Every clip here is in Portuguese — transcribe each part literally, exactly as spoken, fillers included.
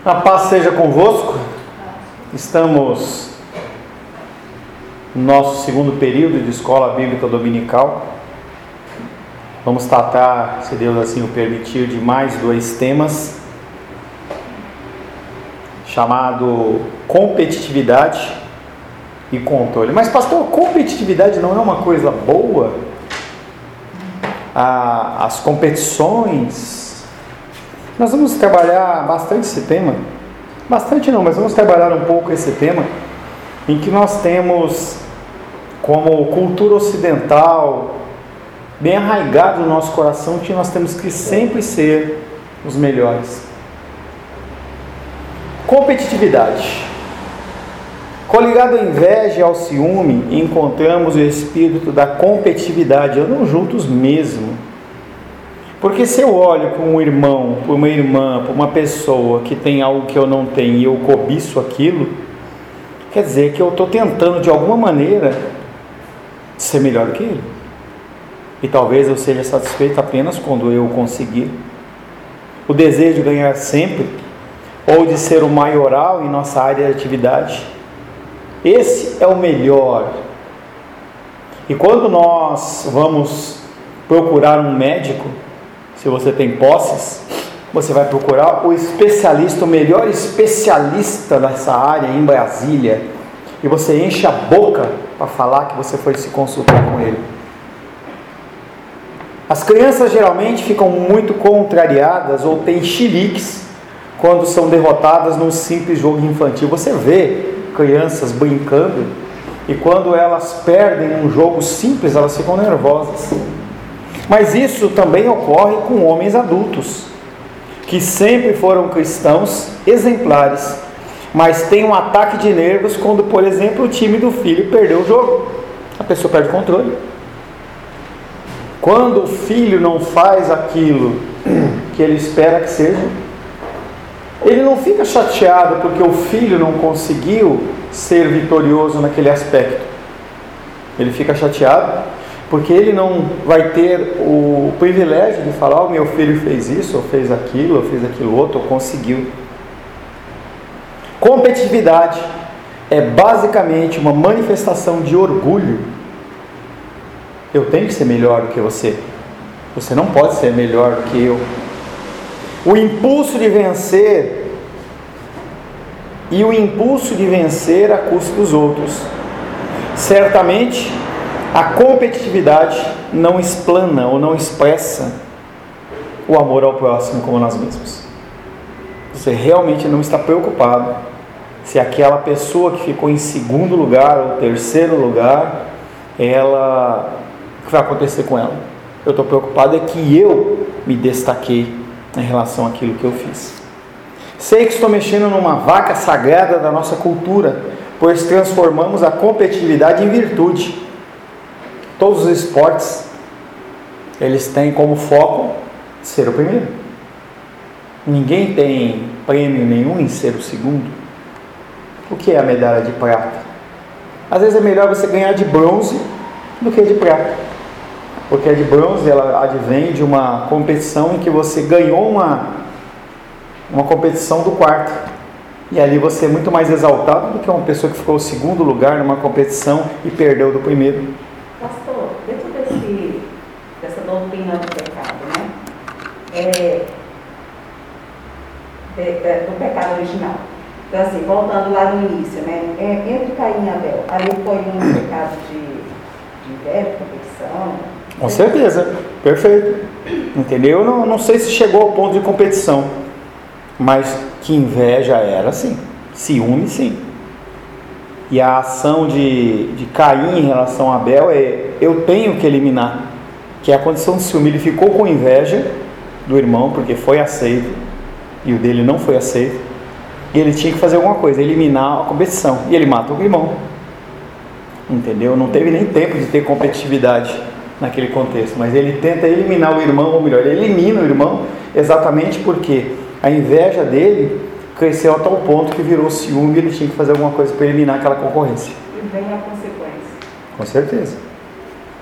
A paz seja convosco. Estamos no nosso segundo período de escola bíblica dominical. Vamos tratar, se Deus assim o permitir, de mais dois temas, chamado competitividade e controle. Mas pastor, competitividade não é uma coisa boa? Ah, as competições... Nós vamos trabalhar bastante esse tema, bastante não, mas vamos trabalhar um pouco esse tema, em que nós temos como cultura ocidental, bem arraigado no nosso coração, que nós temos que sempre ser os melhores. Competitividade. Coligado à inveja e ao ciúme, encontramos o espírito da competitividade, andam juntos mesmo. Porque se eu olho para um irmão, para uma irmã, para uma pessoa que tem algo que eu não tenho e eu cobiço aquilo, quer dizer que eu estou tentando de alguma maneira ser melhor que ele. E talvez eu seja satisfeito apenas quando eu conseguir. O desejo de ganhar sempre, ou de ser o maioral em nossa área de atividade, esse é o melhor. E quando nós vamos procurar um médico, se você tem posses, você vai procurar o especialista, o melhor especialista nessa área em Brasília, e você enche a boca para falar que você foi se consultar com ele. As crianças geralmente ficam muito contrariadas ou têm chiliques quando são derrotadas num simples jogo infantil. Você vê crianças brincando e quando elas perdem um jogo simples, elas ficam nervosas. Mas isso também ocorre com homens adultos, que sempre foram cristãos exemplares, mas tem um ataque de nervos quando, por exemplo, o time do filho perdeu o jogo. A pessoa perde o controle. Quando o filho não faz aquilo que ele espera que seja, ele não fica chateado porque o filho não conseguiu ser vitorioso naquele aspecto. Ele fica chateado porque ele não vai ter o privilégio de falar: oh, meu filho fez isso, ou fez aquilo, ou fez aquilo outro, ou conseguiu. Competitividade é basicamente uma manifestação de orgulho. Eu tenho que ser melhor do que você. Você não pode ser melhor do que eu. O impulso de vencer e o impulso de vencer a custa dos outros. Certamente, a competitividade não explana ou não expressa o amor ao próximo como nós mesmos. Você realmente não está preocupado se aquela pessoa que ficou em segundo lugar ou terceiro lugar, ela, o que vai acontecer com ela? Eu estou preocupado é que eu me destaquei em relação àquilo que eu fiz. Sei que estou mexendo numa vaca sagrada da nossa cultura, pois transformamos a competitividade em virtude. Todos os esportes, eles têm como foco ser o primeiro. Ninguém tem prêmio nenhum em ser o segundo. O que é a medalha de prata? Às vezes é melhor você ganhar de bronze do que de prata. Porque a de bronze, ela advém de uma competição em que você ganhou uma, uma competição do quarto. E ali você é muito mais exaltado do que uma pessoa que ficou em segundo lugar numa competição e perdeu do primeiro. Pastor, dentro desse, dessa doutrina do pecado, né? É, é, é, do pecado original. Então, assim, voltando lá no início, né? É, entre Caim e Abel, ali foi um pecado de, de inveja, de competição? Com certeza, perfeito. Entendeu? Eu não, não sei se chegou ao ponto de competição, mas que inveja era, sim. Ciúme, sim. E a ação de, de Caim em relação a Abel é: eu tenho que eliminar, que é a condição de ciúme. Ele ficou com inveja do irmão porque foi aceito e o dele não foi aceito, e ele tinha que fazer alguma coisa, eliminar a competição, e ele mata o irmão. Entendeu? Não teve nem tempo de ter competitividade naquele contexto, mas ele tenta eliminar o irmão, ou melhor, ele elimina o irmão exatamente porque a inveja dele cresceu a tal ponto que virou ciúme e ele tinha que fazer alguma coisa para eliminar aquela concorrência. E vem a consequência. Com certeza.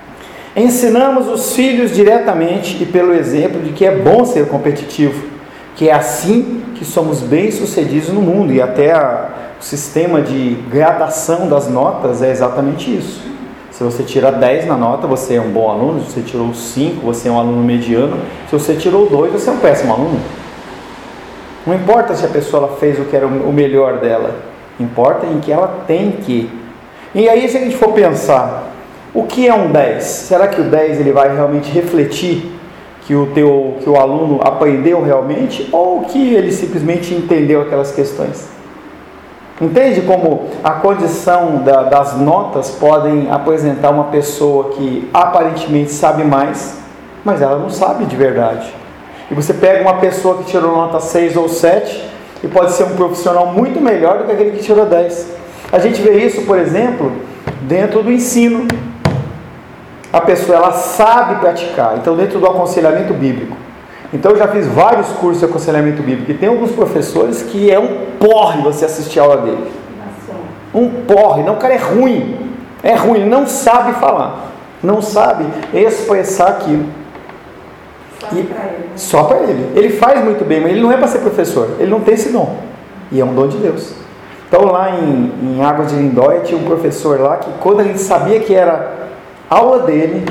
Ensinamos os filhos diretamente e pelo exemplo de que é bom ser competitivo, que é assim que somos bem-sucedidos no mundo, e até a, o sistema de gradação das notas é exatamente isso. Se você tira dez na nota, você é um bom aluno. Se você tirou cinco, você é um aluno mediano. Se você tirou dois, você é um péssimo aluno. Não importa se a pessoa ela fez o que era o melhor dela, importa em que ela tem que. E aí, se a gente for pensar, o que é um dez? Será que o dez ele vai realmente refletir que o, teu, que o aluno aprendeu realmente, ou que ele simplesmente entendeu aquelas questões? Entende como a condição da, das notas podem apresentar uma pessoa que aparentemente sabe mais, mas ela não sabe de verdade. E você pega uma pessoa que tirou nota seis ou sete e pode ser um profissional muito melhor do que aquele que tirou dez. A gente vê isso, por exemplo, dentro do ensino. A pessoa ela sabe praticar, então dentro do aconselhamento bíblico. Então eu já fiz vários cursos de aconselhamento bíblico e tem alguns professores que é um porre você assistir a aula dele. Um porre, não, o cara é ruim, é ruim, ele não sabe falar, não sabe expressar aquilo. Só E, para ele. só para ele. Ele faz muito bem, mas ele não é para ser professor, ele não tem esse dom. E é um dom de Deus. Então lá em, em Águas de Lindóia tinha um professor lá que quando a gente sabia que era aula dele,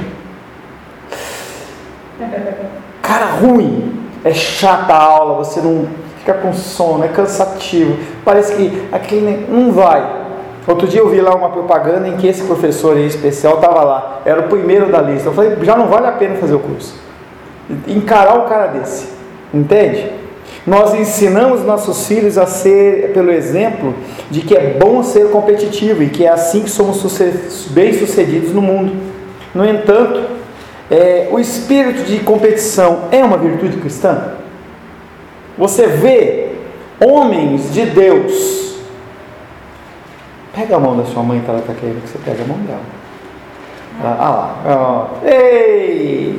cara ruim, é chata a aula, você não fica com sono, é cansativo, parece que aquele não vai. Outro dia eu vi lá uma propaganda em que esse professor em especial estava lá, era o primeiro da lista. Eu falei, já não vale a pena fazer o curso, encarar o cara desse, entende? Nós ensinamos nossos filhos a ser, pelo exemplo, de que é bom ser competitivo e que é assim que somos bem-sucedidos no mundo. No entanto, é, o espírito de competição é uma virtude cristã? Você vê homens de Deus. Pega a mão da sua mãe que ela está querendo que você pegue a mão dela. Ah lá. Ah, ei!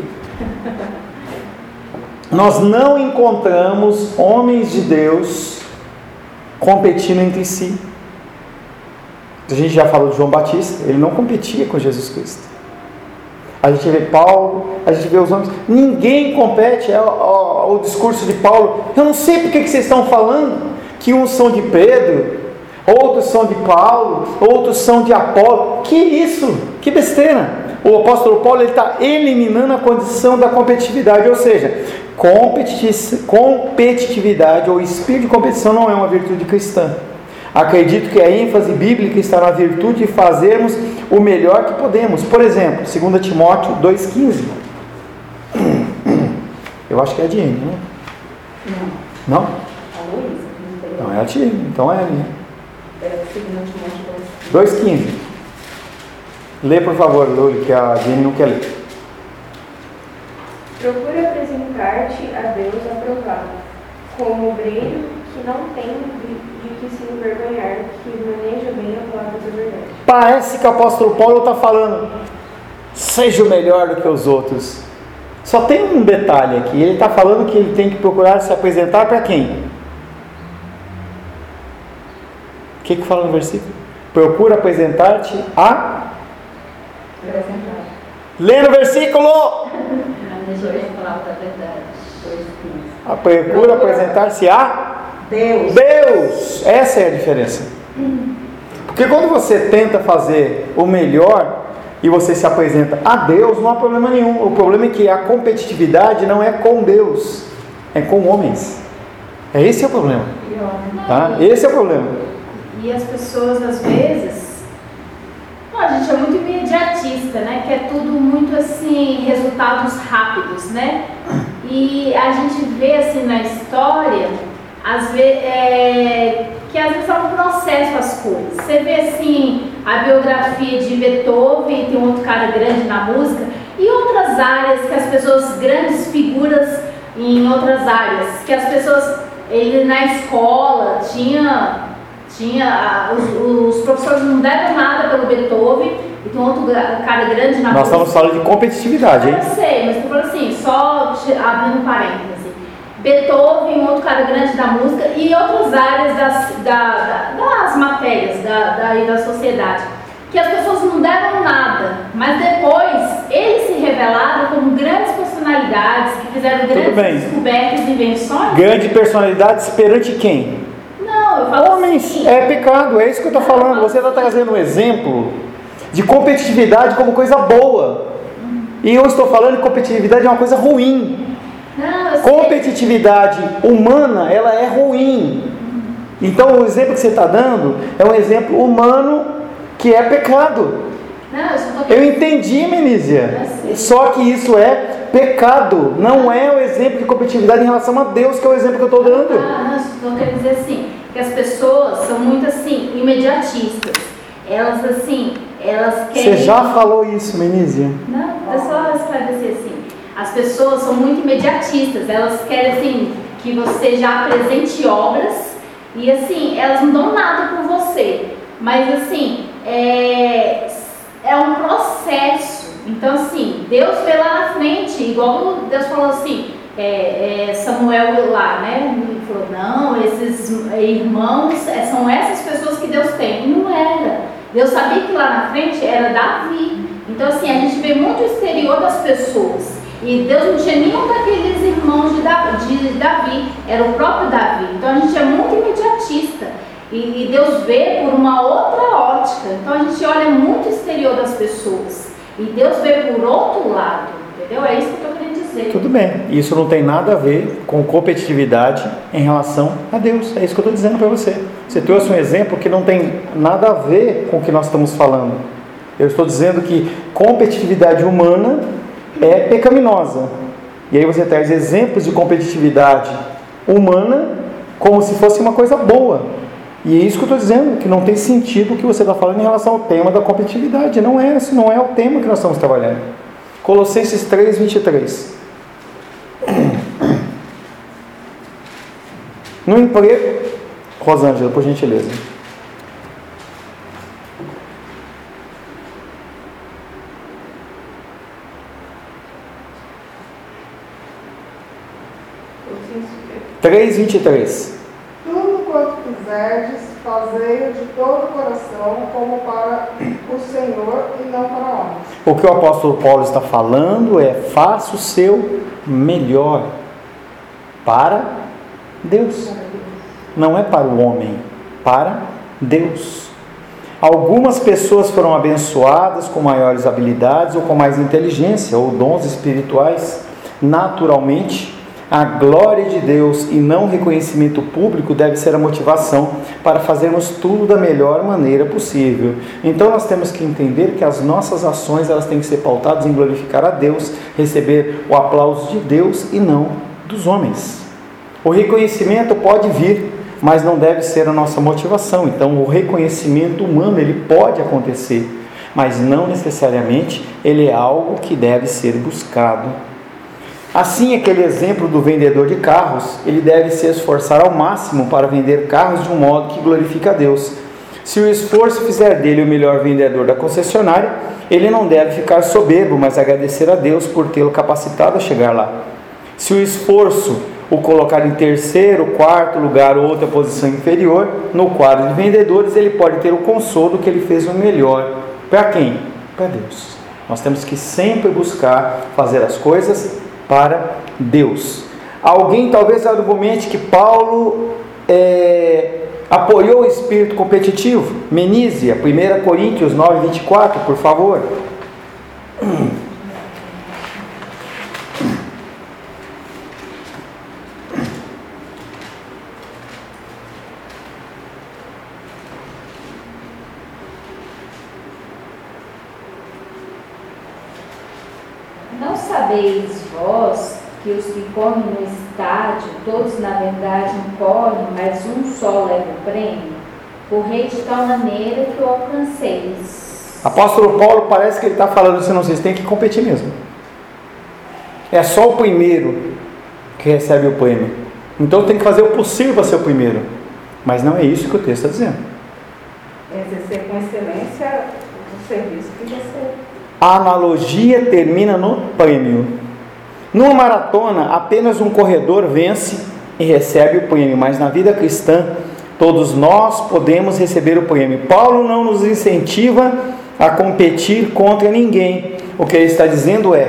Nós não encontramos homens de Deus competindo entre si. A gente já falou de João Batista, ele não competia com Jesus Cristo. A gente vê Paulo, a gente vê os homens, ninguém compete. É o, o, o discurso de Paulo. Eu não sei porque que vocês estão falando que uns são de Pedro, outros são de Paulo, outros são de Apolo. Que isso? Que besteira! O apóstolo Paulo está eliminando a condição da competitividade, ou seja, competitividade ou espírito de competição não é uma virtude cristã. Acredito que a ênfase bíblica está na virtude de fazermos o melhor que podemos. Por exemplo, dois Timóteo dois quinze. Eu acho que é a Diene, né? Não. Não? A Luísa. Não, é a Diene, então é a minha. É dois Timóteo dois quinze. Lê, por favor, Luli, que a Diene não quer ler. Procura apresentar-te a Deus aprovado, como obreiro que não tem de que se envergonhar, que maneja bem a palavra da verdade. Parece que o apóstolo Paulo está falando, seja o melhor do que os outros. Só tem um detalhe aqui, ele está falando que ele tem que procurar se apresentar para quem? O que que fala no versículo? Procura apresentar-te a... Apresentar. Lê no versículo! Deixa eu ver a palavra da verdade. A procura apresentar-se a... Deus. Deus! Essa é a diferença. Porque quando você tenta fazer o melhor e você se apresenta a Deus, não há problema nenhum. O problema é que a competitividade não é com Deus, é com homens. É esse é o problema. Tá? Esse é o problema. E as pessoas às vezes, bom, a gente é muito imediatista, né? Quer tudo muito assim, resultados rápidos, né? E a gente vê assim na história, às vezes, é, que às vezes é um processo as coisas. Você vê assim a biografia de Beethoven, tem um outro cara grande na música, e outras áreas que as pessoas, grandes figuras em outras áreas, que as pessoas, ele na escola tinha, tinha os, os professores não deram nada pelo Beethoven, e tem um outro cara grande na Nós música. estamos falando de competitividade, hein? Eu sei, mas estou falando assim, só abrindo parênteses. Beethoven, um outro cara grande da música e outras áreas das, da, da, das matérias da, da, da sociedade, que as pessoas não deram nada, mas depois eles se revelaram como grandes personalidades personalidades que fizeram grandes descobertas e invenções. Grandes personalidades perante quem? Não, eu falo homens. Assim, é pecado, é isso que eu estou falando. Você está trazendo um exemplo de competitividade como coisa boa. E eu estou falando que competitividade é uma coisa ruim. Não, eu sei. Competitividade humana, ela é ruim. Então o exemplo que você está dando é um exemplo humano que é pecado. Não, eu, só tô eu entendi, Menízia. Só que isso é pecado. Não é o exemplo de competitividade em relação a Deus, que é o exemplo que eu estou dando. Ah, não, eu só quero dizer assim, que as pessoas são muito assim, imediatistas. Elas assim, elas querem... Você já falou isso, Menízia? Não, é só esclarecer assim. As pessoas são muito imediatistas. Elas querem assim, que você já apresente obras. E assim, elas não dão nada por você. Mas assim, é, é um processo. Então assim, Deus vê lá na frente, igual Deus falou assim, é, é, Samuel lá, né? Ele falou, não, esses irmãos, é, são essas pessoas que Deus tem. E não era. Deus sabia que lá na frente era Davi. Então assim, a gente vê muito o exterior das pessoas. E Deus não tinha nenhum daqueles irmãos de Davi, era o próprio Davi. Então a gente é muito imediatista. E Deus vê por uma outra ótica. Então a gente olha muito o exterior das pessoas. E Deus vê por outro lado. Entendeu? É isso que eu estou querendo dizer. Tudo bem. Isso não tem nada a ver com competitividade em relação a Deus. É isso que eu estou dizendo para você. Você trouxe um exemplo que não tem nada a ver com o que nós estamos falando. Eu estou dizendo que competitividade humana é pecaminosa. E aí você traz exemplos de competitividade humana como se fosse uma coisa boa. E é isso que eu estou dizendo, que não tem sentido o que você está falando em relação ao tema da competitividade. Não é esse, não é o tema que nós estamos trabalhando. Colossenses três, vinte e três. No emprego, Rosângela, por gentileza. três, vinte e três. Tudo quanto fizerdes, fazei-o de todo o coração, como para o Senhor e não para homens. O que o apóstolo Paulo está falando é: faça o seu melhor para Deus. Não é para o homem, para Deus. Algumas pessoas foram abençoadas com maiores habilidades ou com mais inteligência ou dons espirituais. Naturalmente, a glória de Deus e não o reconhecimento público deve ser a motivação para fazermos tudo da melhor maneira possível. Então nós temos que entender que as nossas ações elas têm que ser pautadas em glorificar a Deus, receber o aplauso de Deus e não dos homens. O reconhecimento pode vir, mas não deve ser a nossa motivação. Então o reconhecimento humano ele pode acontecer, mas não necessariamente ele é algo que deve ser buscado. Assim, aquele exemplo do vendedor de carros, ele deve se esforçar ao máximo para vender carros de um modo que glorifique a Deus. Se o esforço fizer dele o melhor vendedor da concessionária, ele não deve ficar soberbo, mas agradecer a Deus por tê-lo capacitado a chegar lá. Se o esforço o colocar em terceiro, quarto lugar ou outra posição inferior, no quadro de vendedores, ele pode ter o consolo que ele fez o melhor. Para quem? Para Deus. Nós temos que sempre buscar fazer as coisas para Deus. Alguém talvez argumente que Paulo é, apoiou o espírito competitivo. Menízia, primeira Coríntios nove, vinte e quatro, por favor. Não sabeis vós que os que correm no estádio, todos na verdade não correm, mas um só leva o prêmio? Correi de tal maneira que o alcanceis. Apóstolo Paulo parece que ele está falando assim, não, vocês têm que competir mesmo. É só o primeiro que recebe o prêmio. Então tem que fazer o possível para ser o primeiro. Mas não é isso que o texto está dizendo. Exercer com excelência o serviço que você... A analogia termina no prêmio. Numa maratona, apenas um corredor vence e recebe o prêmio, mas na vida cristã, todos nós podemos receber o prêmio. Paulo não nos incentiva a competir contra ninguém. O que ele está dizendo é: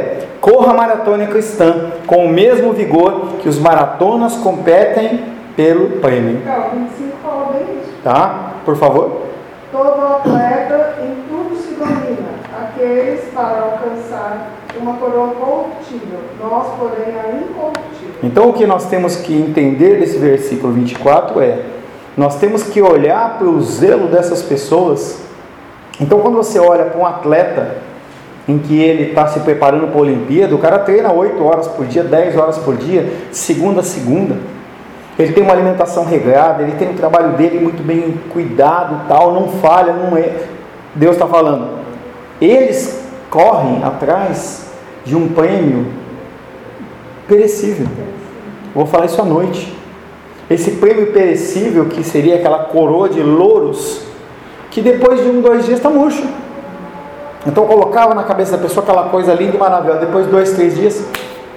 Corra a maratona cristã com o mesmo vigor que os maratonas competem pelo prêmio. Então, vinte e cinco fala bem isso. Tá? Por favor. Todo atleta em tudo se domina, aqueles para alcançar uma coroa corruptível, nós, porém, a incorruptível. Então, o que nós temos que entender desse versículo vinte e quatro é, nós temos que olhar para o zelo dessas pessoas. Então, quando você olha para um atleta em que ele está se preparando para a Olimpíada, o cara treina oito horas por dia, dez horas por dia, segunda a segunda. Ele tem uma alimentação regrada, ele tem o trabalho dele muito bem cuidado, tal, não falha, não é. Deus está falando, eles correm atrás de um prêmio perecível. Vou falar isso à noite. Esse prêmio perecível, que seria aquela coroa de louros, que depois de um, dois dias está murcho. Então colocava na cabeça da pessoa aquela coisa linda e maravilhosa. Depois de dois, três dias,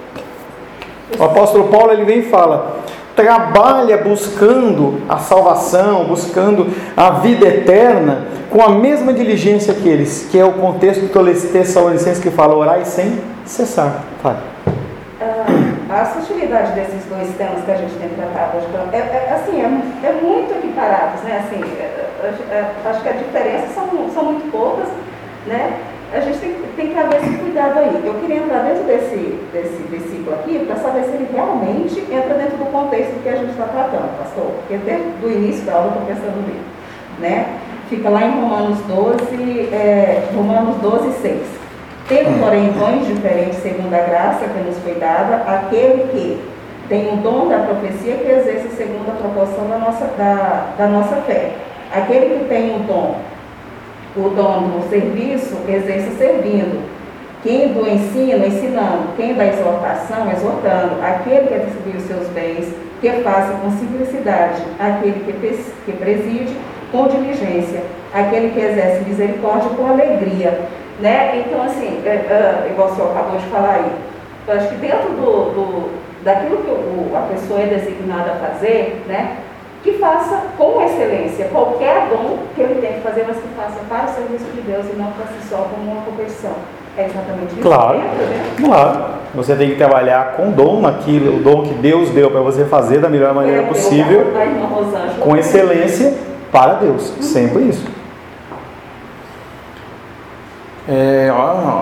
o apóstolo Paulo ele vem e fala: trabalha buscando a salvação, buscando a vida eterna, com a mesma diligência que eles, que é o contexto do Tessalonicenses que fala: orai sem cessar. Fala. A sutilidade desses dois temas que a gente tem tratado hoje, é, é, assim, é, é muito equiparados, né? Assim, é, é, acho que as diferenças são, são muito poucas, né? A gente tem, tem que haver esse cuidado aí. Eu queria entrar dentro desse, desse versículo aqui para saber se ele realmente entra dentro do contexto do que a gente está tratando, pastor. Porque desde o início da aula eu estou pensando nele, né? Fica lá em Romanos doze, é, Romanos doze, seis. Tendo, porém, dons diferentes segundo a graça que nos foi dada, aquele que tem um dom da profecia que exerce segundo a proporção da nossa, da, da nossa fé. Aquele que tem um dom, o dom do serviço, exerce servindo. Quem do ensino, ensinando. Quem da exortação, exortando. Aquele que distribui os seus bens, que faça com simplicidade. Aquele que, que preside com diligência. Aquele que exerce misericórdia com alegria. Né? Então, assim, é, é, igual o senhor acabou de falar aí, eu acho que dentro do, do, daquilo que o, a pessoa é designada a fazer, né, que faça com excelência qualquer dom que ele tem que fazer, mas que faça para o serviço de Deus e não para si só como uma competição. É exatamente isso. Claro, dentro, né? claro. Você tem que trabalhar com dom naquilo, o dom que Deus deu para você fazer da melhor maneira é, possível, a irmã Rosângela, com excelência para Deus. Sempre isso. É, ó.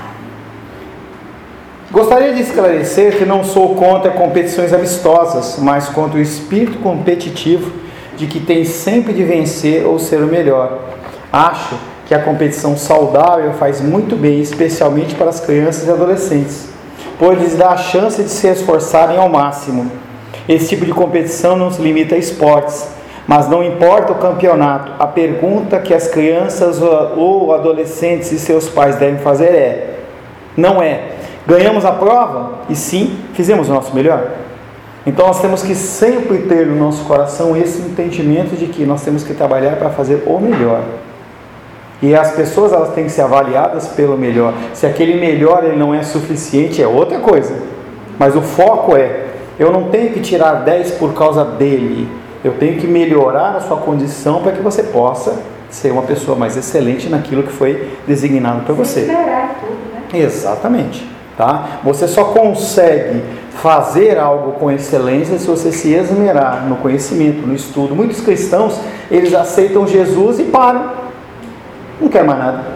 Gostaria de esclarecer que não sou contra competições amistosas, mas contra o espírito competitivo de que tem sempre de vencer ou ser o melhor. Acho que a competição saudável faz muito bem, especialmente para as crianças e adolescentes, pois lhes dá a chance de se esforçarem ao máximo. Esse tipo de competição não se limita a esportes, mas não importa o campeonato. A pergunta que as crianças ou adolescentes e seus pais devem fazer é, não é, ganhamos a prova? E sim, fizemos o nosso melhor? Então nós temos que sempre ter no nosso coração esse entendimento de que nós temos que trabalhar para fazer o melhor. E as pessoas elas têm que ser avaliadas pelo melhor. Se aquele melhor ele não é suficiente, é outra coisa. Mas o foco é, eu não tenho que tirar dez por causa dele. Eu tenho que melhorar a sua condição para que você possa ser uma pessoa mais excelente naquilo que foi designado para você. Melhorar tudo, né? Exatamente. Tá? Você só consegue fazer algo com excelência se você se esmerar no conhecimento, no estudo. Muitos cristãos, eles aceitam Jesus e param. Não quer mais nada.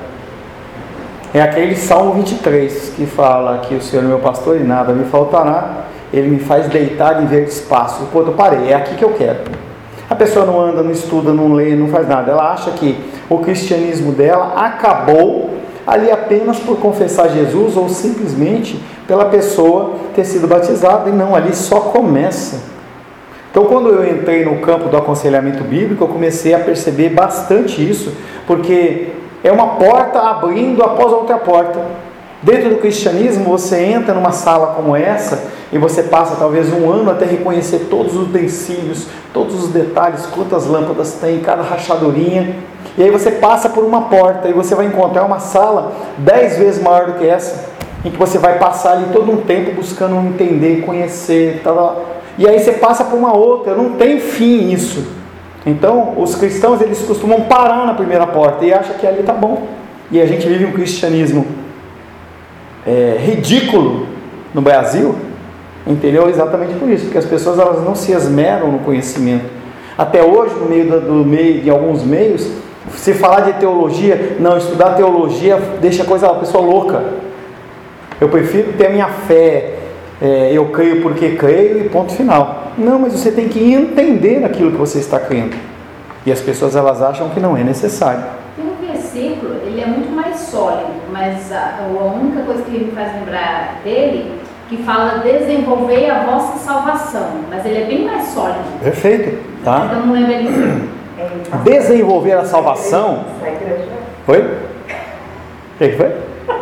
É aquele Salmo vinte e três que fala que o Senhor é meu pastor e nada me faltará. Ele me faz deitar em verde espaço. Pô, eu parei, é aqui que eu quero. A pessoa não anda, não estuda, não lê, não faz nada. Ela acha que o cristianismo dela acabou ali apenas por confessar Jesus ou simplesmente pela pessoa ter sido batizada. E não, ali só começa. Então, quando eu entrei no campo do aconselhamento bíblico, eu comecei a perceber bastante isso, porque é uma porta abrindo após a outra porta. Dentro do cristianismo, você entra numa sala como essa e você passa talvez um ano até reconhecer todos os utensílios, todos os detalhes, quantas lâmpadas tem, cada rachadurinha. E aí você passa por uma porta e você vai encontrar uma sala dez vezes maior do que essa, em que você vai passar ali todo um tempo buscando entender, conhecer, tal. E aí você passa por uma outra, não tem fim isso. Então, os cristãos eles costumam parar na primeira porta e acham que ali está bom. E a gente vive um cristianismo é, ridículo no Brasil, entendeu? Exatamente por isso, porque as pessoas elas não se esmeram no conhecimento. Até hoje, no meio, do, do meio de alguns meios, se falar de teologia, não, estudar teologia deixa a coisa, a pessoa louca. Eu prefiro ter a minha fé, é, eu creio porque creio e ponto final. Não, mas você tem que entender aquilo que você está crendo. E as pessoas elas acham que não é necessário. Tem um versículo, ele é muito mais sólido, mas a, a única coisa que me faz lembrar dele, que fala desenvolver a vossa salvação, mas ele é bem mais sólido. Perfeito, tá? Então não lembro ele. Desenvolver a salvação. Foi? O que foi?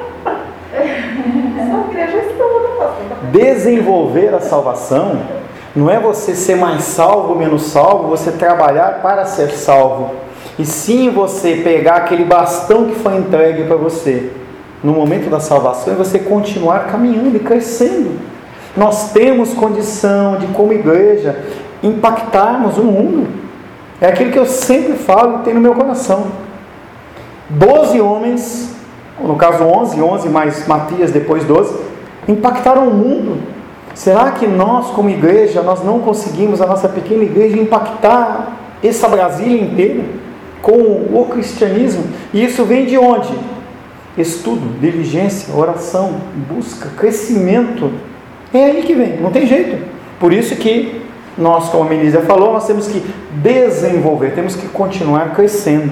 Desenvolver a salvação não é você ser mais salvo ou menos salvo, você trabalhar para ser salvo, e sim você pegar aquele bastão que foi entregue para você no momento da salvação e você continuar caminhando e crescendo. Nós temos condição de, como igreja, impactarmos o mundo. É aquilo que eu sempre falo e tem no meu coração. Doze homens, no caso onze, onze mais Matias, depois doze, impactaram o mundo. Será que nós, como igreja, nós não conseguimos, a nossa pequena igreja, impactar essa Brasília inteira com o cristianismo? E isso vem de onde? Estudo, diligência, oração, busca, crescimento. É aí que vem, não tem jeito. Por isso que nós, como a Menísia falou, nós temos que desenvolver, temos que continuar crescendo.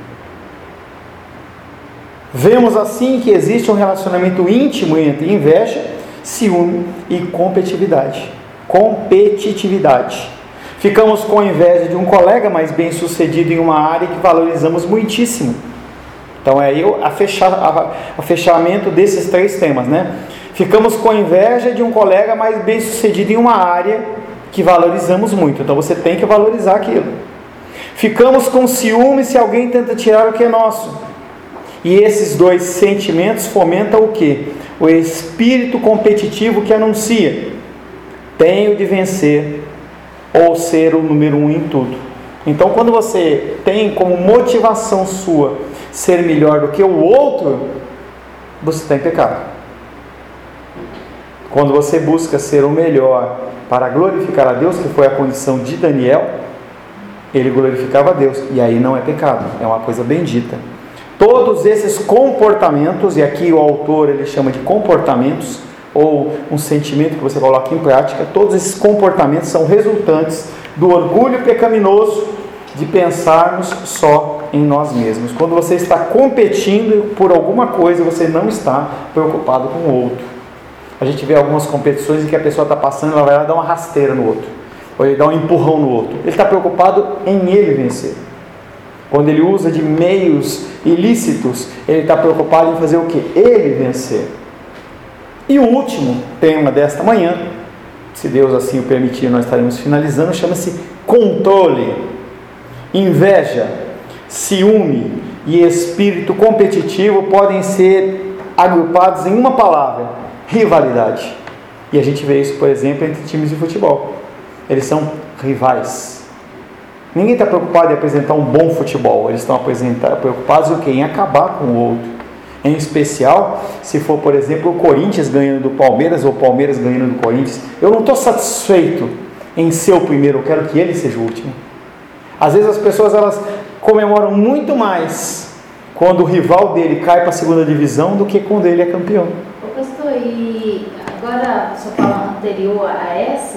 Vemos assim que existe um relacionamento íntimo entre inveja, ciúme e competitividade. Competitividade. Ficamos com inveja de um colega mais bem sucedido em uma área que valorizamos muitíssimo. Então é aí a, fechar, a, a fechamento desses três temas, né? Ficamos com inveja de um colega mais bem sucedido em uma área que valorizamos muito. Então você tem que valorizar aquilo. Ficamos com ciúme se alguém tenta tirar o que é nosso. E esses dois sentimentos fomentam o quê? O espírito competitivo que anuncia: tenho de vencer ou ser o número um em tudo. Então quando você tem como motivação sua ser melhor do que o outro, você está em pecado. Quando você busca ser o melhor para glorificar a Deus, que foi a condição de Daniel, ele glorificava a Deus, e aí não é pecado, é uma coisa bendita. Todos esses comportamentos, e aqui o autor ele chama de comportamentos, ou um sentimento que você coloca em prática, todos esses comportamentos são resultantes do orgulho pecaminoso de pensarmos só em nós mesmos. Quando você está competindo por alguma coisa, você não está preocupado com o outro. A gente vê algumas competições em que a pessoa está passando, ela vai lá dar uma rasteira no outro, ou ele dá um empurrão no outro. Ele está preocupado em ele vencer. Quando ele usa de meios ilícitos, ele está preocupado em fazer o quê? Ele vencer. E o último tema desta manhã, se Deus assim o permitir, nós estaremos finalizando, chama-se controle. Inveja, ciúme e espírito competitivo podem ser agrupados em uma palavra: rivalidade. E a gente vê isso, por exemplo, entre times de futebol. Eles são rivais. Ninguém está preocupado em apresentar um bom futebol. Eles estão preocupados em, em acabar com o outro. Em especial, se for, por exemplo, o Corinthians ganhando do Palmeiras ou o Palmeiras ganhando do Corinthians. Eu não estou satisfeito em ser o primeiro, eu quero que ele seja o último. Às vezes as pessoas elas comemoram muito mais quando o rival dele cai para a segunda divisão do que quando ele é campeão. Ô pastor, e agora, sua fala anterior a essa,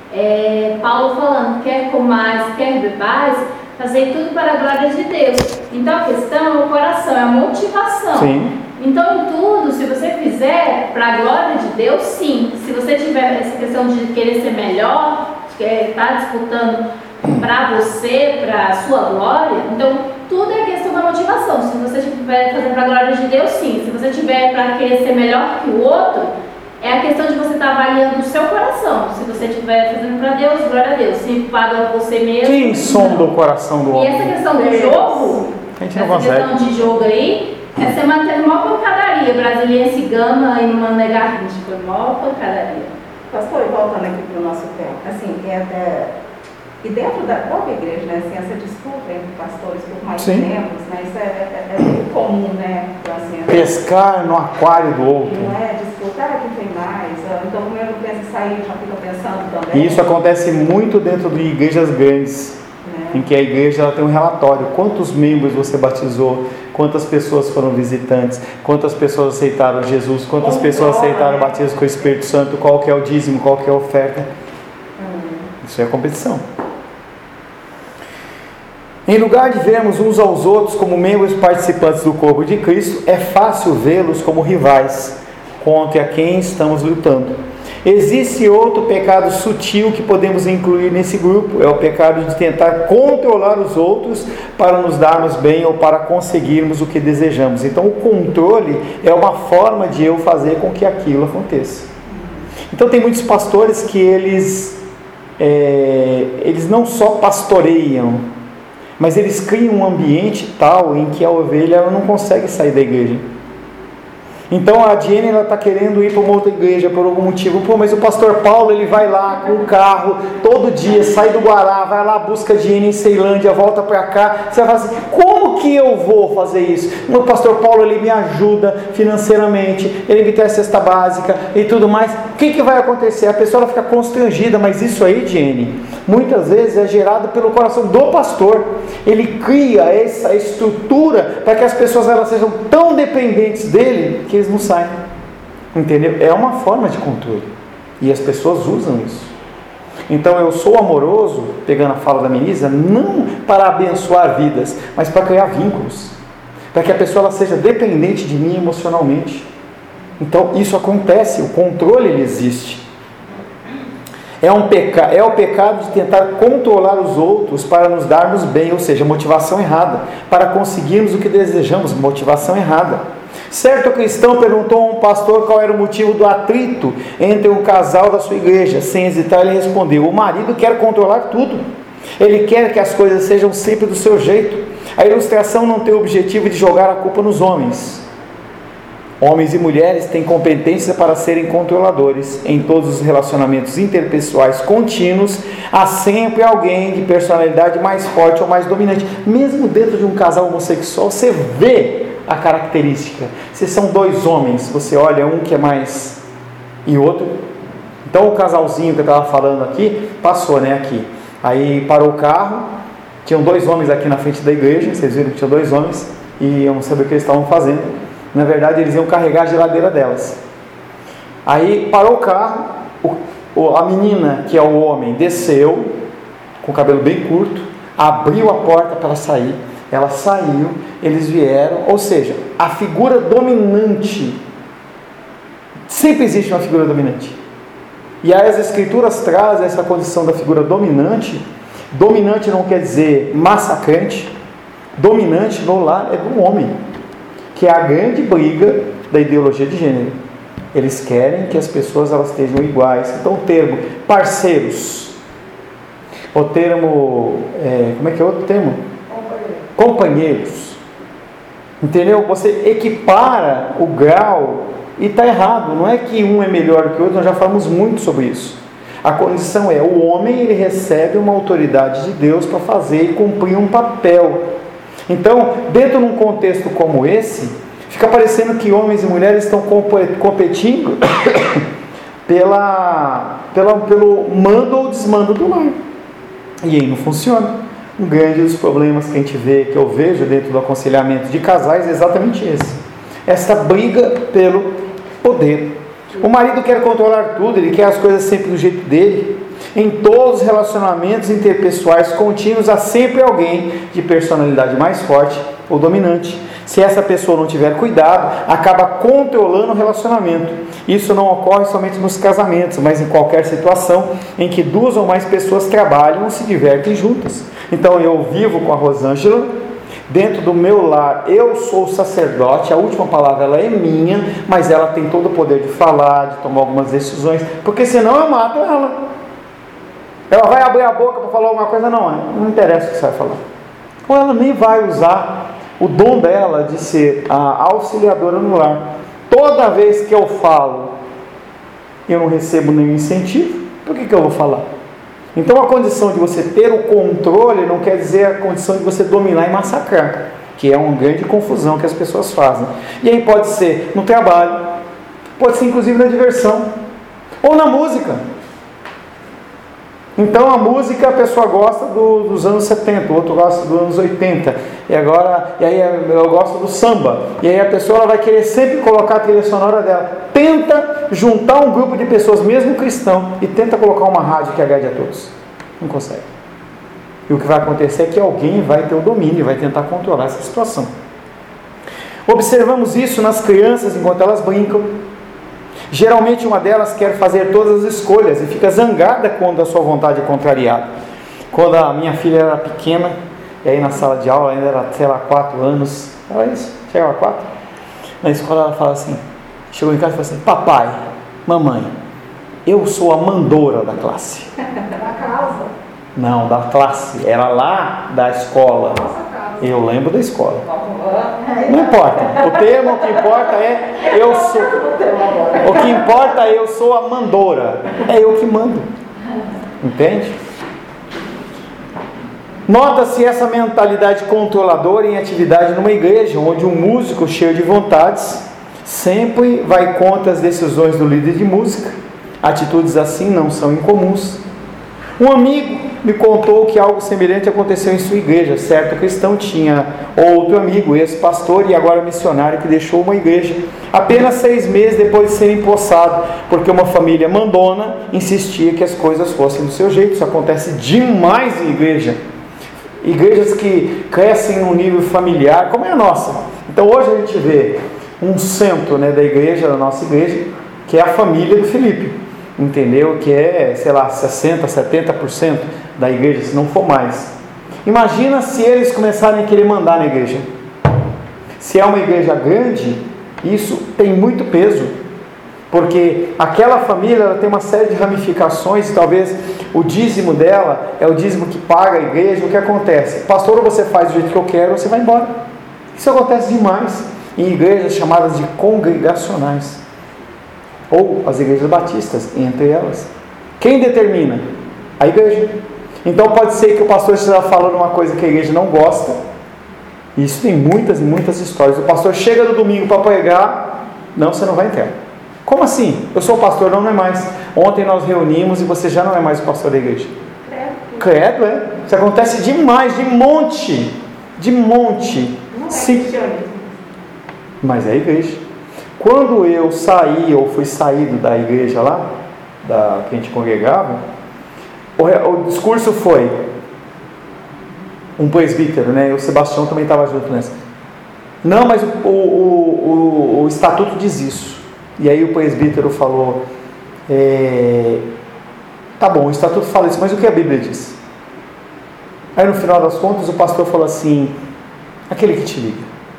é, Paulo falando, quer comais, quer bebais, fazer tudo para a glória de Deus. Então a questão é o coração, é a motivação. Sim. Então em tudo, se você fizer para a glória de Deus, sim. Se você tiver essa questão de querer ser melhor, de estar disputando para você, para a sua glória, então tudo é questão da motivação. Se você estiver fazendo para a glória de Deus, sim. Se você tiver para querer ser melhor que o outro, é a questão de você estar avaliando o seu coração. Se você estiver fazendo para Deus, glória a Deus. Se paga você mesmo. Quem sonda o coração do e homem? E essa questão do jogo, a gente não essa consegue. questão de jogo aí, é você mantendo uma pancadaria. Brasiliense Gama e Mano Garrincha, foi uma pancadaria. Pastor, voltando aqui para o nosso tema, assim, é até E dentro da própria igreja, né, assim, essa disputa entre pastores por mais Sim. membros, né, isso é, é, é muito comum, né? Assim, Pescar no aquário do outro. não é disputar quem tem mais, então como eu não penso em sair, já fica pensando também. E isso acontece muito dentro de igrejas grandes, né? em que a igreja ela tem um relatório. Quantos membros você batizou? Quantas pessoas foram visitantes? Quantas pessoas aceitaram Jesus? Quantas pessoas aceitaram o batismo com o Espírito Santo? Qual que é o dízimo? Qual que é a oferta? Hum. Isso é competição. Em lugar de vermos uns aos outros como membros participantes do corpo de Cristo, é fácil vê-los como rivais contra quem estamos lutando. Existe outro pecado sutil que podemos incluir nesse grupo, é o pecado de tentar controlar os outros para nos darmos bem ou para conseguirmos o que desejamos. Então o controle é uma forma de eu fazer com que aquilo aconteça. Então tem muitos pastores que eles, é, eles não só pastoreiam, mas eles criam um ambiente tal em que a ovelha ela não consegue sair da igreja. Então a Diane está querendo ir para uma outra igreja por algum motivo. Pô, mas o pastor Paulo ele vai lá com o carro todo dia, sai do Guará, vai lá, busca a Diane em Ceilândia, volta para cá. Você vai falar assim, como que eu vou fazer isso? O pastor Paulo ele me ajuda financeiramente, ele me traz cesta básica e tudo mais. O que, que vai acontecer? A pessoa fica constrangida, mas isso aí, Diane, muitas vezes é gerado pelo coração do pastor. Ele cria essa estrutura para que as pessoas elas sejam tão dependentes dele que eles não saem. Entendeu? É uma forma de controle. E as pessoas usam isso. Então eu sou amoroso, pegando a fala da Menisa, não para abençoar vidas, mas para criar vínculos. Para que a pessoa ela seja dependente de mim emocionalmente. Então isso acontece, o controle ele existe. É, um peca... é o pecado de tentar controlar os outros para nos darmos bem, ou seja, motivação errada, para conseguirmos o que desejamos, motivação errada. Certo cristão perguntou a um pastor qual era o motivo do atrito entre um casal da sua igreja. Sem hesitar ele respondeu, o marido quer controlar tudo, ele quer que as coisas sejam sempre do seu jeito. A ilustração não tem o objetivo de jogar a culpa nos homens. Homens e mulheres têm competência para serem controladores. Em todos os relacionamentos interpessoais contínuos, há sempre alguém de personalidade mais forte ou mais dominante. Mesmo dentro de um casal homossexual, você vê a característica. Se são dois homens, você olha um que é mais e outro. Então o casalzinho que eu estava falando aqui, passou, né, aqui. Aí parou o carro, tinham dois homens aqui na frente da igreja, vocês viram que tinha dois homens, e eu não sabia o que eles estavam fazendo. Na verdade, eles iam carregar a geladeira delas. Aí parou o carro, o, a menina, que é o homem, desceu, com o cabelo bem curto, abriu a porta para ela sair, ela saiu, eles vieram, ou seja, a figura dominante, sempre existe uma figura dominante. E aí as escrituras trazem essa condição da figura dominante. Dominante não quer dizer massacrante, dominante no lar é do homem, que é a grande briga da ideologia de gênero. Eles querem que as pessoas elas estejam iguais. Então o termo parceiros, o termo, é, como é que é outro termo? Companheiros. Companheiros. Entendeu? Você equipara o grau e está errado. Não é que um é melhor que o outro, nós já falamos muito sobre isso. A condição é, o homem ele recebe uma autoridade de Deus para fazer e cumprir um papel. Então, dentro de um contexto como esse, fica parecendo que homens e mulheres estão competindo pela, pela, pelo mando ou desmando do lar. E aí não funciona. Um grande dos problemas que a gente vê, que eu vejo dentro do aconselhamento de casais, é exatamente esse. Essa briga pelo poder. O marido quer controlar tudo, ele quer as coisas sempre do jeito dele. Em todos os relacionamentos interpessoais contínuos há sempre alguém de personalidade mais forte ou dominante. Se essa pessoa não tiver cuidado, acaba controlando o relacionamento. Isso não ocorre somente nos casamentos, mas em qualquer situação em que duas ou mais pessoas trabalham ou se divertem juntas. Então eu vivo com a Rosângela, dentro do meu lar eu sou sacerdote, a última palavra ela é minha, mas ela tem todo o poder de falar, de tomar algumas decisões, porque senão eu mato ela. Ela vai abrir a boca para falar alguma coisa, não, não interessa o que você vai falar. Ou ela nem vai usar o dom dela de ser a auxiliadora no lar. Toda vez que eu falo, eu não recebo nenhum incentivo, por que, que eu vou falar? Então a condição de você ter o controle não quer dizer a condição de você dominar e massacrar, que é uma grande confusão que as pessoas fazem. E aí pode ser no trabalho, pode ser inclusive na diversão, ou na música. Então a música a pessoa gosta do, dos anos setenta, o outro gosta dos anos oitenta, e agora, e aí eu gosto do samba, e aí a pessoa ela vai querer sempre colocar a trilha sonora dela. Tenta juntar um grupo de pessoas, mesmo cristão, e tenta colocar uma rádio que agrade a todos. Não consegue. E o que vai acontecer é que alguém vai ter o domínio e vai tentar controlar essa situação. Observamos isso nas crianças enquanto elas brincam. Geralmente uma delas quer fazer todas as escolhas e fica zangada quando a sua vontade é contrariada. Quando a minha filha era pequena, e aí na sala de aula, ainda era, sei lá, quatro anos, era isso? Chegava a quatro? Na escola ela fala assim, chegou em casa e falou assim, papai, mamãe, eu sou a mandora da classe. Da casa. Não, da classe, era lá da escola. Nossa casa. Eu lembro da escola. Não importa, o termo, o que importa é eu sou. O que importa é eu sou a mandora. É eu que mando. Entende? Nota-se essa mentalidade controladora em atividade numa igreja, onde um músico cheio de vontades sempre vai contra as decisões do líder de música. Atitudes assim não são incomuns. Um amigo me contou que algo semelhante aconteceu em sua igreja. Certo cristão tinha outro amigo, ex-pastor e agora missionário, que deixou uma igreja apenas seis meses depois de ser empossado, porque uma família mandona insistia que as coisas fossem do seu jeito. Isso acontece demais em igreja. Igrejas que crescem num nível familiar, como é a nossa. Então hoje a gente vê um centro, né, da igreja, da nossa igreja, que é a família do Felipe. Entendeu? Que é, sei lá, sessenta, setenta por cento da igreja, se não for mais. Imagina se eles começarem a querer mandar na igreja. Se é uma igreja grande, isso tem muito peso, porque aquela família ela tem uma série de ramificações. Talvez o dízimo dela é o dízimo que paga a igreja. O que acontece? Pastor, ou você faz do jeito que eu quero, ou você vai embora. Isso acontece demais em igrejas chamadas de congregacionais, ou as igrejas batistas, entre elas. Quem determina? A igreja. Então pode ser que o pastor esteja falando uma coisa que a igreja não gosta. Isso tem muitas e muitas histórias. O pastor chega no domingo para pregar, não, você não vai entrar. Como assim? Eu sou o pastor, não, não é mais. Ontem nós reunimos e você já não é mais o pastor da igreja. Credo, Credo é. Isso acontece demais, de monte. De monte. Não é Sim. cristianismo. Mas é a igreja. Quando eu saí, ou fui saído da igreja lá, da, que a gente congregava, o, o discurso foi um presbítero, né? O Sebastião também estava junto nessa. Não, mas o, o, o, o estatuto diz isso. E aí o presbítero falou, é, tá bom, o estatuto fala isso, mas o que a Bíblia diz? Aí no final das contas o pastor falou assim, aquele que te liga,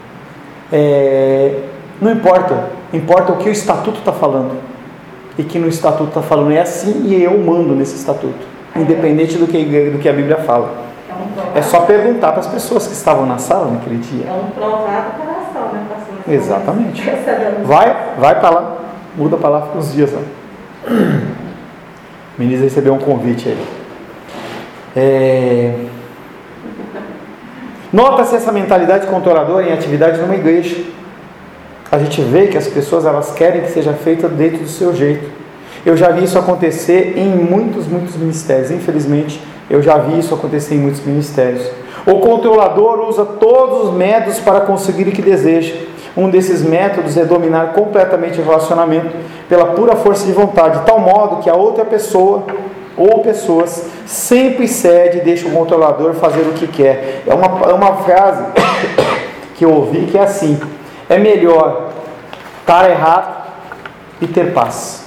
é, não importa, importa o que o estatuto está falando, e que no estatuto está falando é assim, e eu mando nesse estatuto, independente do que, do que a Bíblia fala. É só perguntar para as pessoas que estavam na sala naquele dia. É um provado coração, né, pastor? Exatamente. Vai, vai para lá, muda para lá, fica uns dias lá. O ministro recebeu um convite aí. É... Nota-se essa mentalidade controladora em atividade numa igreja. A gente vê que as pessoas elas querem que seja feita dentro do seu jeito. Eu já vi isso acontecer em muitos, muitos ministérios. Infelizmente, eu já vi isso acontecer em muitos ministérios. O controlador usa todos os métodos para conseguir o que deseja. Um desses métodos é dominar completamente o relacionamento pela pura força de vontade, de tal modo que a outra pessoa ou pessoas sempre cede e deixa o controlador fazer o que quer. É uma, é uma frase que eu ouvi que é assim: é melhor estar errado e ter paz.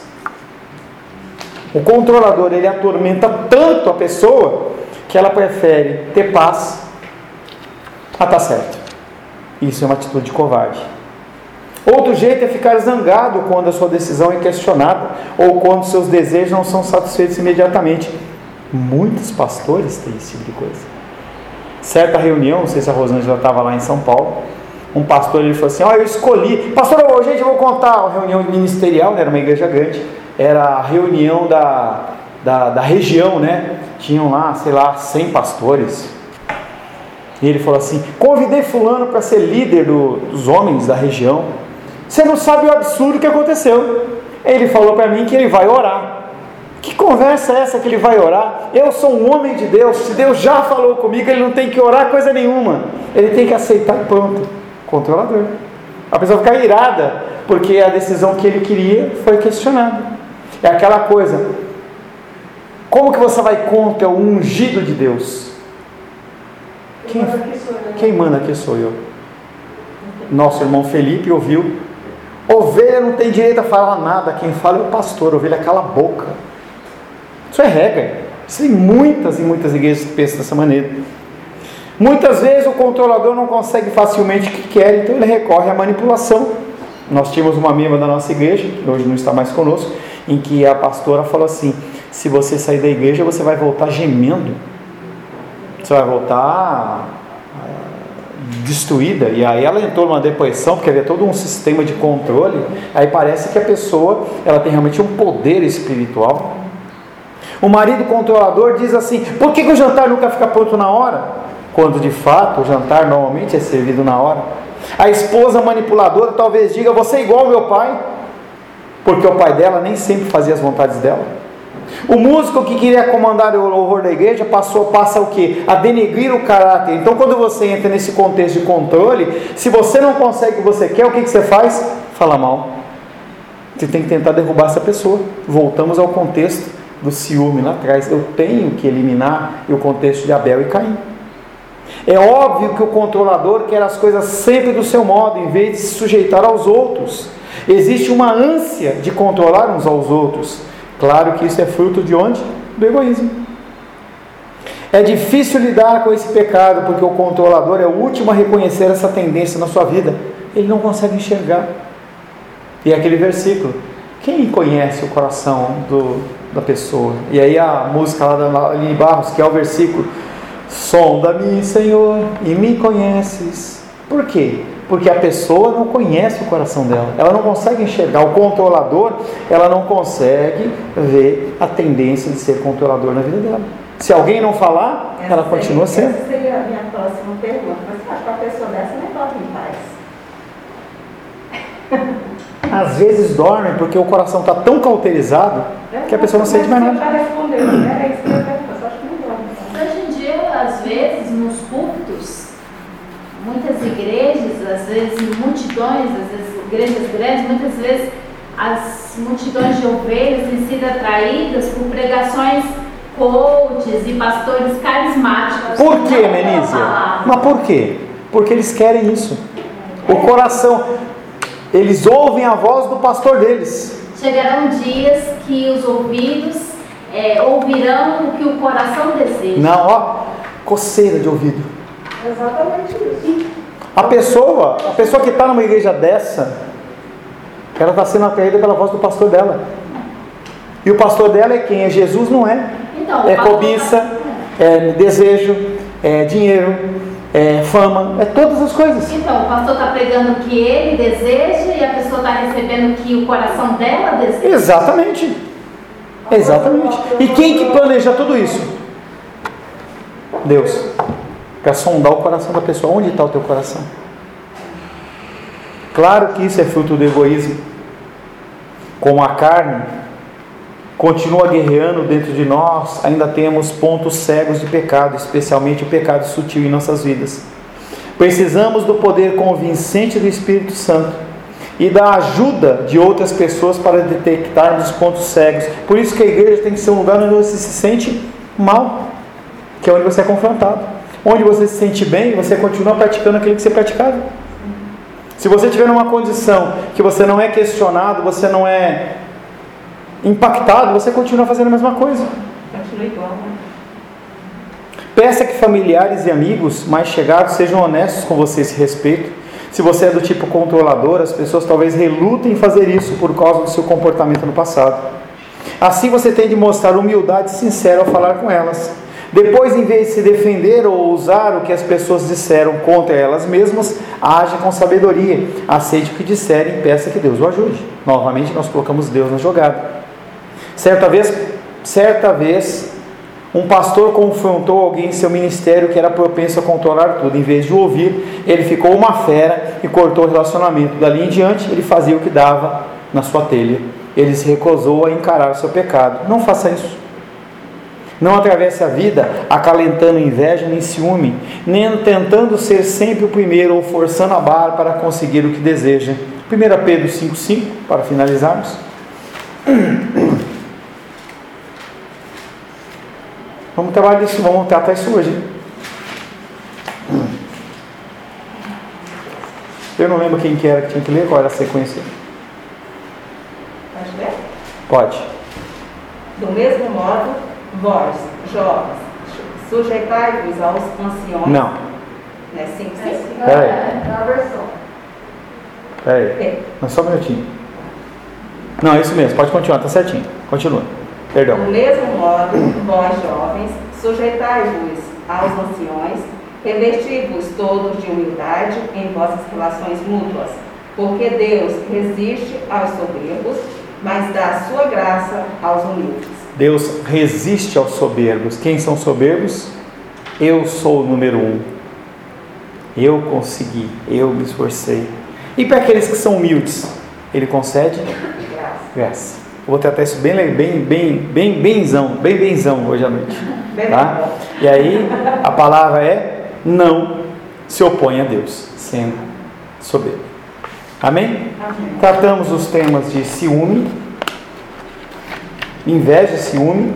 O controlador, ele atormenta tanto a pessoa que ela prefere ter paz a estar certo. Isso é uma atitude covarde. Outro jeito é ficar zangado quando a sua decisão é questionada ou quando seus desejos não são satisfeitos imediatamente. Muitos pastores têm esse tipo de coisa. Certa reunião, não sei se a Rosângela estava lá em São Paulo, um pastor ele falou assim: ó, oh, eu escolhi, pastor, gente, eu vou contar a reunião ministerial, né, era uma igreja grande, era a reunião da, da, da região, né, tinham lá, sei lá, cem pastores. E ele falou assim: convidei fulano para ser líder do, dos homens da região. Você não sabe o absurdo que aconteceu. Ele falou para mim que ele vai orar. Que conversa é essa que ele vai orar? Eu sou um homem de Deus. Se Deus já falou comigo, ele não tem que orar coisa nenhuma. Ele tem que aceitar e pronto. Controlador. A pessoa fica irada porque a decisão que ele queria foi questionada. É aquela coisa: como que você vai contra o ungido de Deus? Quem, quem manda aqui sou eu. Nosso irmão Felipe ouviu: ovelha não tem direito a falar nada, quem fala é o pastor, ovelha cala a boca. Isso é regra. Isso tem muitas e muitas igrejas que pensam dessa maneira. Muitas vezes o controlador não consegue facilmente o que quer, então ele recorre à manipulação. Nós tínhamos uma membra da nossa igreja, que hoje não está mais conosco, em que a pastora falou assim: se você sair da igreja, você vai voltar gemendo. Você vai voltar destruída. E aí ela entrou numa depressão, porque havia todo um sistema de controle. Aí parece que a pessoa, ela tem realmente um poder espiritual. O marido controlador diz assim: por que, que o jantar nunca fica pronto na hora? Quando de fato o jantar normalmente é servido na hora. A esposa manipuladora talvez diga: você é igual ao meu pai, porque o pai dela nem sempre fazia as vontades dela. O músico que queria comandar o louvor da igreja passou, passa o quê? A denegrir o caráter. Então quando você entra nesse contexto de controle, se você não consegue o que você quer, o que, que você faz? Fala mal. Você tem que tentar derrubar essa pessoa. Voltamos ao contexto do ciúme lá atrás. Eu tenho que eliminar o contexto de Abel e Caim. É óbvio que o controlador quer as coisas sempre do seu modo, em vez de se sujeitar aos outros. Existe uma ânsia de controlar uns aos outros. Claro que isso é fruto de onde? Do egoísmo. É difícil lidar com esse pecado, porque o controlador é o último a reconhecer essa tendência na sua vida. Ele não consegue enxergar. E é aquele versículo: quem conhece o coração do, da pessoa? E aí a música lá da Aline Barros, que é o versículo: sonda-me, Senhor, e me conheces. Por quê? Porque a pessoa não conhece o coração dela, ela não consegue enxergar. O controlador, ela não consegue ver a tendência de ser controlador na vida dela. Se alguém não falar, essa ela continua seria, sendo. Essa seria a minha próxima pergunta. Mas você acha que uma pessoa dessa nem dorme em paz? Às vezes dorme porque o coração está tão cauterizado que a pessoa não sente mais nada. Você já respondeu, né? É isso que eu pergunto. Eu acho que não dorme em paz. Hoje em dia, às vezes, nos cultos, muitas igrejas, às vezes em multidões, às vezes igrejas grandes, muitas vezes as multidões de ovelhas têm sido atraídas por pregações coaches e pastores carismáticos. Por quê, Menízia? Mas por quê? Porque eles querem isso. O coração, eles ouvem a voz do pastor deles. Chegarão dias que os ouvidos é, ouvirão o que o coração deseja. Não, ó, coceira de ouvido. Exatamente isso. A pessoa, a pessoa que está numa igreja dessa, ela está sendo atraída pela voz do pastor dela. E o pastor dela é quem? É Jesus, não é? Então, é cobiça, é desejo, é dinheiro, é fama, é todas as coisas. Então, o pastor está pregando o que ele deseja e a pessoa está recebendo o que o coração dela deseja. Exatamente. Exatamente. E quem que planeja tudo isso? Deus. Para sondar o coração da pessoa. Onde está o teu coração? Claro que isso é fruto do egoísmo. Como a carne continua guerreando dentro de nós, ainda temos pontos cegos de pecado, especialmente o pecado sutil em nossas vidas. Precisamos do poder convincente do Espírito Santo e da ajuda de outras pessoas para detectarmos os pontos cegos. Por isso que a igreja tem que ser um lugar onde você se sente mal, que é onde você é confrontado. Onde você se sente bem, você continua praticando aquilo que você praticava. Se você estiver numa condição que você não é questionado, você não é impactado, você continua fazendo a mesma coisa. Continua igual, né? Peça que familiares e amigos mais chegados sejam honestos com você a esse respeito. Se você é do tipo controlador, as pessoas talvez relutem em fazer isso por causa do seu comportamento no passado. Assim você tem de mostrar humildade sincera ao falar com elas. Depois, em vez de se defender ou usar o que as pessoas disseram contra elas mesmas, age com sabedoria. Aceite o que disserem e peça que Deus o ajude. Novamente nós colocamos Deus na jogada. Certa vez, certa vez Um pastor confrontou alguém em seu ministério que era propenso a controlar tudo. Em vez de ouvir, ele ficou uma fera e cortou o relacionamento. Dali em diante, ele fazia o que dava na sua telha. Ele se recusou a encarar o seu pecado. Não faça isso. Não atravesse a vida acalentando inveja nem ciúme, nem tentando ser sempre o primeiro ou forçando a barra para conseguir o que deseja. primeira Pedro cinco, cinco, para finalizarmos. Vamos trabalhar isso, vamos tratar isso hoje. Eu não lembro quem que era que tinha que ler, qual era a sequência. Pode ler? Pode. Do mesmo modo, vós, jovens, sujeitai-vos aos anciões. Não. Né? Cinco, cinco? Peraí. É a versão. Peraí. É. Mas só um minutinho. Não, é isso mesmo, pode continuar, tá certinho. Continua. Perdão. Do mesmo modo, vós, jovens, sujeitai-vos aos anciões, revesti-vos todos de humildade em vossas relações mútuas, porque Deus resiste aos soberbos, mas dá a sua graça aos humildes. Deus resiste aos soberbos. Quem são soberbos? Eu sou o número um. Eu consegui, eu me esforcei. E para aqueles que são humildes, Ele concede Graça. graça. Eu vou tratar isso bem, bem, bem, bem, benzão, bem benzão hoje à noite. Tá? E aí, a palavra é: não se opõe a Deus, sendo soberbo. Amém? Amém. Tratamos os temas de ciúme, inveja, ciúme,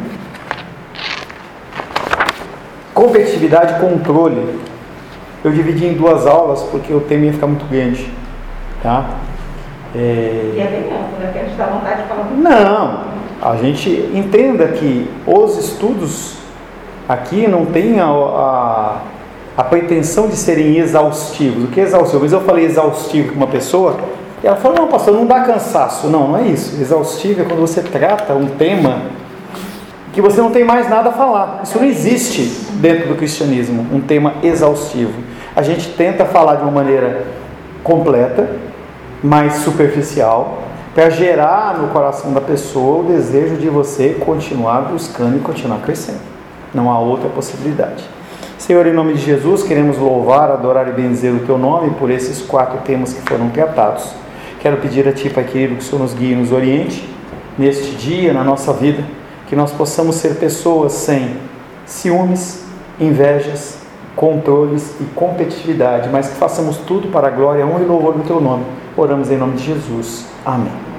competitividade e controle. Eu dividi em duas aulas porque o tema ia ficar muito grande. Tá? É... E é bem amplo, né? Que a gente dá vontade de falar muito. Não, a gente entenda que os estudos aqui não têm a, a, a pretensão de serem exaustivos. O que é exaustivo? Mas eu falei exaustivo com uma pessoa, e ela falou: não, pastor, não dá cansaço. Não, não é isso. Exaustivo é quando você trata um tema que você não tem mais nada a falar. Isso não existe dentro do cristianismo, um tema exaustivo. A gente tenta falar de uma maneira completa, mais superficial, para gerar no coração da pessoa o desejo de você continuar buscando e continuar crescendo. Não há outra possibilidade. Senhor, em nome de Jesus, queremos louvar, adorar e bendizer o Teu nome por esses quatro temas que foram tratados. Quero pedir a Ti, Pai querido, que o Senhor nos guie e nos oriente neste dia, na nossa vida, que nós possamos ser pessoas sem ciúmes, invejas, controles e competitividade, mas que façamos tudo para a glória, honra e louvor do Teu nome. Oramos em nome de Jesus. Amém.